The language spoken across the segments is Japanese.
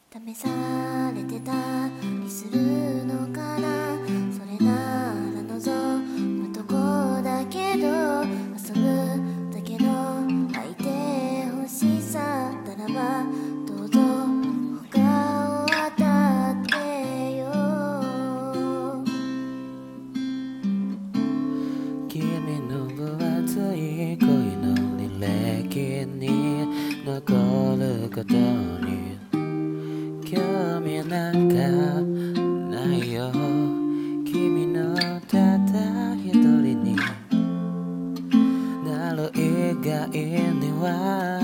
試されてたりするのかな。それなら望むとこだけど、遊ぶだけの相手欲しさならばどうぞ他を当たってよ。 君の分厚い恋の履歴に残ることに興味なんかないよ。君のただ一人になる以外には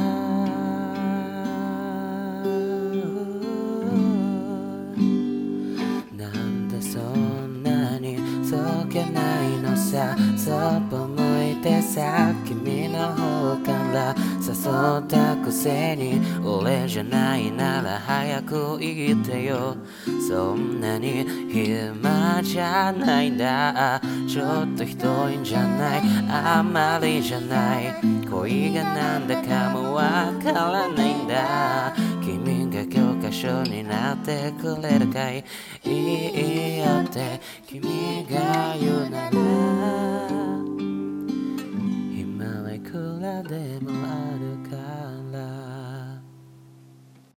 なんでそんなにそけないのさ。そっぽ向いてさ、君の方から誘ったくせに俺じゃないなら早く言ってよ。そんなに暇じゃないんだ。ちょっとひどいんじゃない、あんまりじゃない。恋がなんだかもわからないんだ。君が教科書になってくれるかい。いいよって君が言うなら